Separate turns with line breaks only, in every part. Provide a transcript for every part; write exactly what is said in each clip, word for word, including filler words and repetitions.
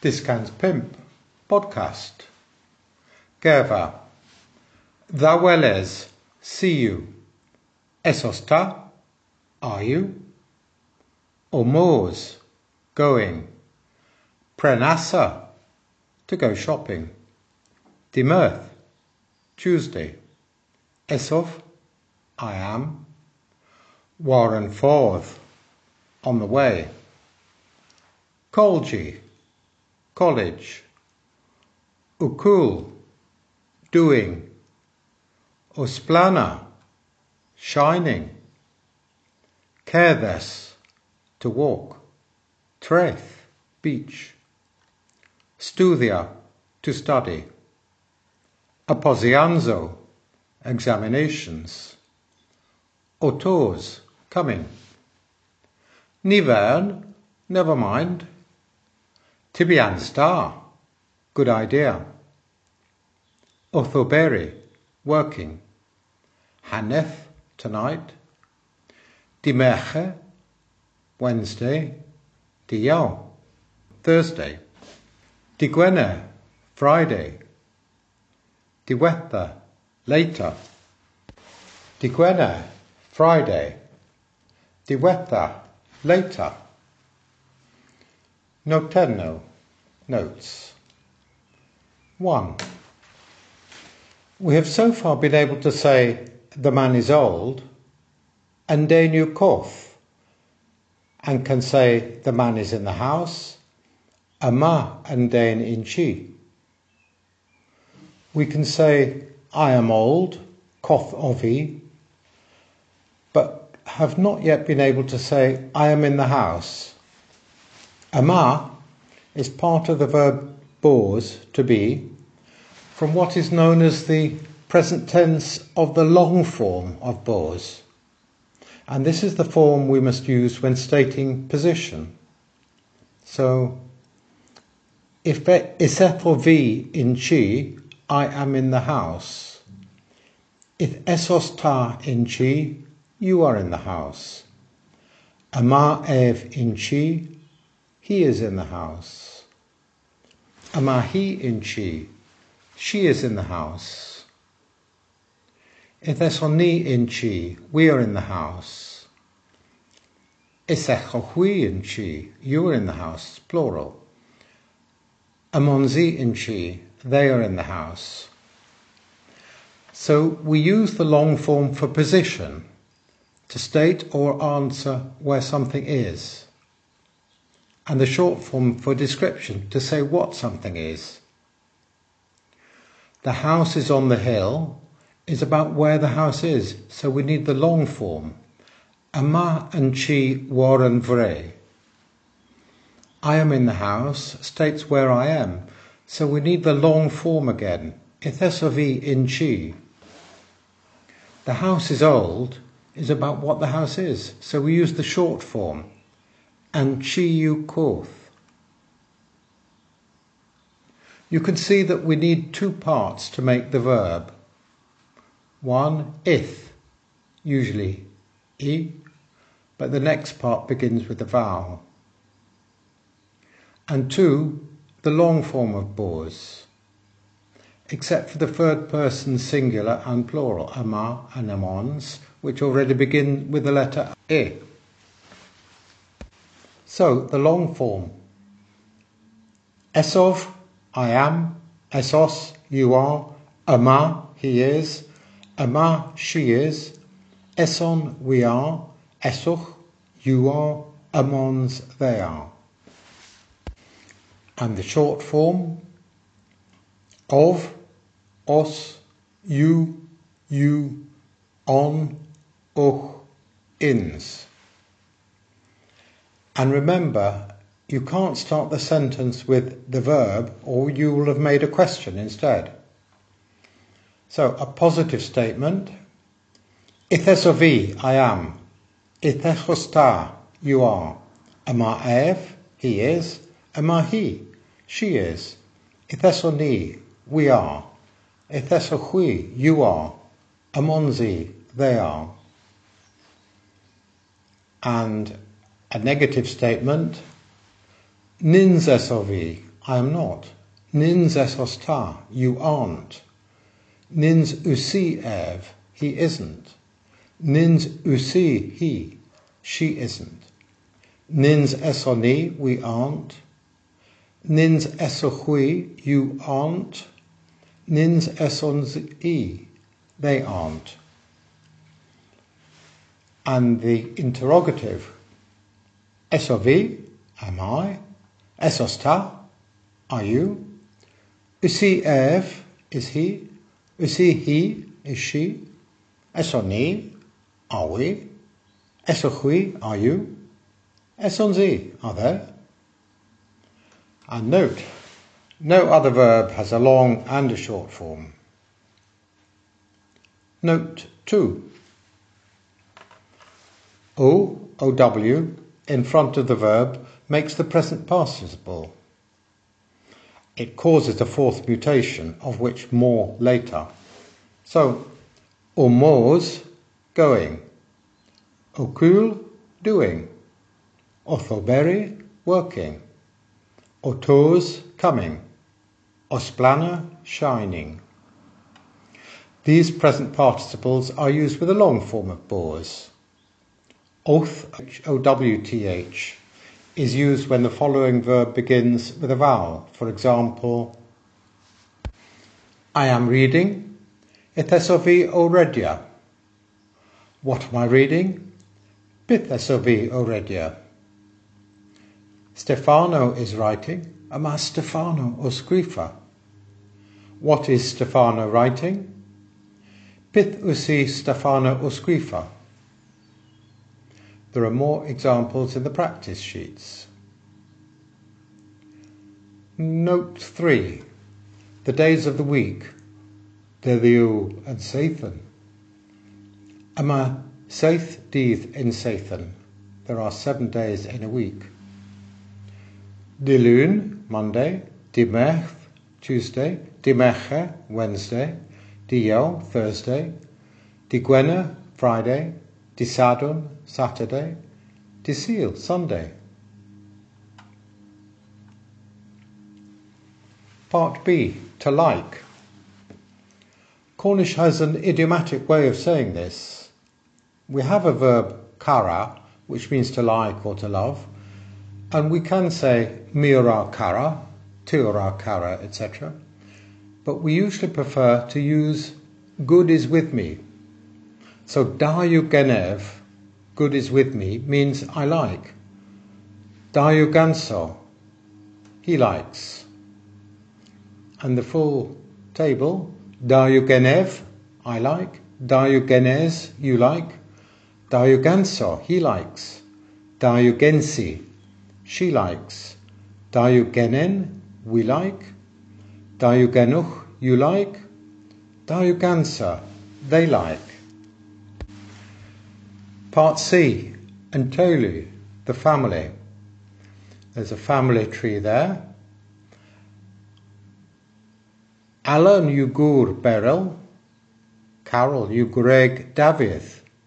Discans Pimp Podcast. Gerva. Thou weles, see you. Esos ta, are you? O mors, going. Prenasa, to go shopping. Dimirth, Tuesday. Esof, I am. Warren forth, on the way. Colgi, college. Ukul, doing. Osplana, shining. Kerdes, to walk. Treth, beach. Studia, to study. Aposianzo, examinations. Autos, coming. Nivern, never mind. Tibian star, good idea. Orthoberi, working. Haneth, tonight. Dimerche, Wednesday. Diao, Thursday. Digwene, Friday. Diwetha, later. Digwene, Friday. Diwetha, later. Notenno, notes. One. We have so far been able to say the man is old, and denu koth, and can say the man is in the house, ama and dain in chi. We can say I am old, koth ovi, but have not yet been able to say I am in the house. Ama is part of the verb bors, to be, from what is known as the present tense of the long form of bors. And this is the form we must use when stating position. So, if esetho vi in chi, I am in the house. If esos ta in chi, you are in the house. Ama ev in chi, he is in the house. Ama he in chi, she is in the house. Ethesoni in chi, we are in the house. Esechohui in chi, you are in the house, plural. Amonzi in chi, they are in the house. So we use the long form for position to state or answer where something is, and the short form for description to say what something is. The house is on the hill is about where the house is, so we need the long form. Ama and chi waren vre. I am in the house states where I am, so we need the long form again. Ithesovi in chi. The house is old is about what the house is, so we use the short form. And chi you koth. You can see that we need two parts to make the verb. One, ith, usually e, but the next part begins with a vowel. And two, the long form of bors, except for the third person singular and plural, ama and amons, which already begin with the letter e. So, the long form. Esov, I am. Esos, you are. Ama, he is. Ama, she is. Eson, we are. Esoch, you are. Amons, they are. And the short form. Of, os, you, you, on, uch, ins. And remember, you can't start the sentence with the verb, or you will have made a question instead. So, a positive statement. Ithesovi, I am. Ithechos, you are. Ama ev, he is. Ama he, she is. Ithesoni, we are. Ithesochui, you are. Amonzi, they are. And a negative statement, ninzesovi, I am not. Nins esos ta, you aren't. Nins usi ev, he isn't. Nins usi he, she isn't. Nins esoni, we aren't. Nins esochui, you aren't. Nins esons e, they aren't. And the interrogative, esovi, am I? Esos ta, are you? Usi ev, is he? Usi he, is she? Esoni, are we? Esochui, are you? Esonzi, are there? And note, no other verb has a long and a short form. Note two. O, ow, in front of the verb makes the present participle. It causes a fourth mutation, of which more later. So, omos, going. Okul, doing. Othoberi, working. Otos, coming. Osplana, shining. These present participles are used with a long form of bors. Oth, O W T H, is used when the following verb begins with a vowel. For example, I am reading. Ethesovi oredia. What am I reading? Pithesovi oredia. Stefano is writing. Ama Stefano o scrifa. What is Stefano writing? Pith usi Stefano o scrifa. There are more examples in the practice sheets. Note three. The days of the week. Deddiw and Sathan. Ama saith dydd in Sathan. There are seven days in a week. Dilun, Monday. Dimech, Tuesday. Dimeche, Wednesday. Diel, Thursday. Digwena, Friday. Disadon, Saturday. Disil, Sunday. Part B, to like. Cornish has an idiomatic way of saying this. We have a verb kara, which means to like or to love, and we can say miura kara, tiura kara, et cetera. But we usually prefer to use good is with me. So dayu genev, good is with me, means I like. Dayu ganso, he likes. And the full table, dayu genev, I like. Dayu genez, you like. Dayu ganso, he likes. Dayu gensi, she likes. Dayu genen, we like. Dayu genuch, you like. Dayu gansa, they like. Part C, Antolu, the family. There's a family tree there. Alan Yugur Beryl, Carol Yugreg David.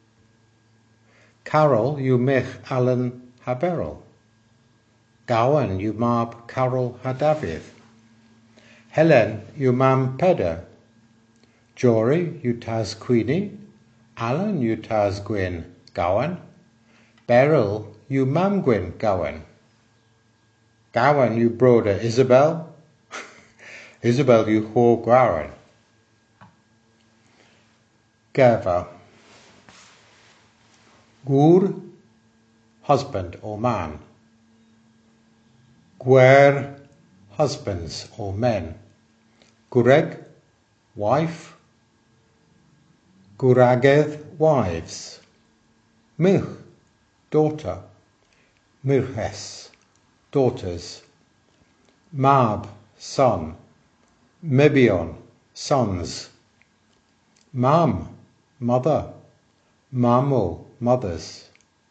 Carol Yumich Alan Haberyl. Gowan Yumab Carol Hadavid. Helen Yumam Peder. Jory Utaz Queenie. Alan Utaz Gwyn Gowan. Beryl Yumam Gwyn Gowan. Gowan you broader Isabel. Isabel you ho Gowan. Geva. Gur, husband or man. Gwer, husbands or men. Gureg, wife. Guragedd, wives. Milch, daughter. Milches, daughters. Mab, son. Mebion, sons. Mam, mother. Mamo, mothers.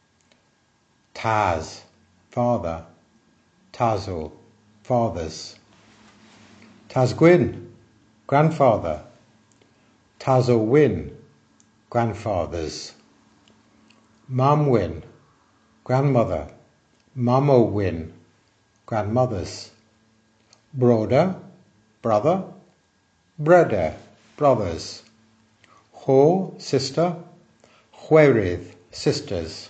Taz, father. Tazo, fathers. Tazgwyn, grandfather. Tazowyn, grandfathers. Mamwyn, grandmother. Mamowyn, grandmothers. Broda, brother. Breder, brothers. Ho, sister. Chwerydd, sisters.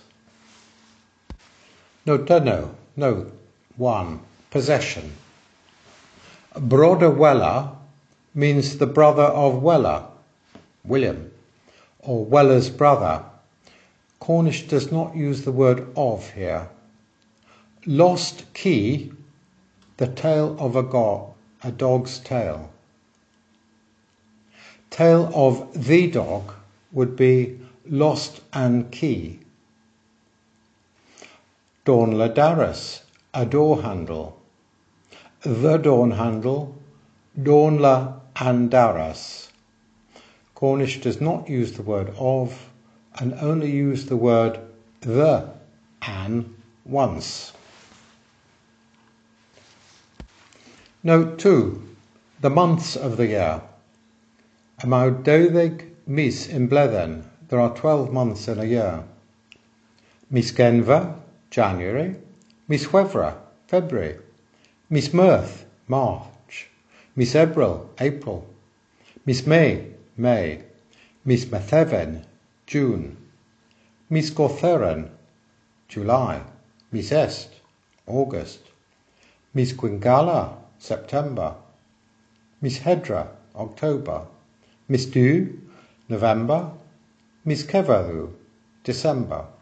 No, dyno, no, one, possession. Broda Wella means the brother of Weller, William, or Weller's brother. Cornish does not use the word of here. Lost key, the tail of a, go- a dog's tail. Tail of the dog would be lost and key. Dawn Ladaris, a door handle. The dawn handle, Dawn la andaras. Cornish does not use the word of and only use the word the an once. Note two, the months of the year. Amaw deuddeg mis in bledden. There are twelve months in a year. Mis Genfa, January. Mis Chwefra, February. Mis Mirth, March. Mis Ebril, April. Mis May, May. Mis Methefan, June. Mis Gortheren, July. Mis Est, August. Mis Gwingala, September. Mis Hedra, October. Mis Du, November. Mis Cefaddw, December.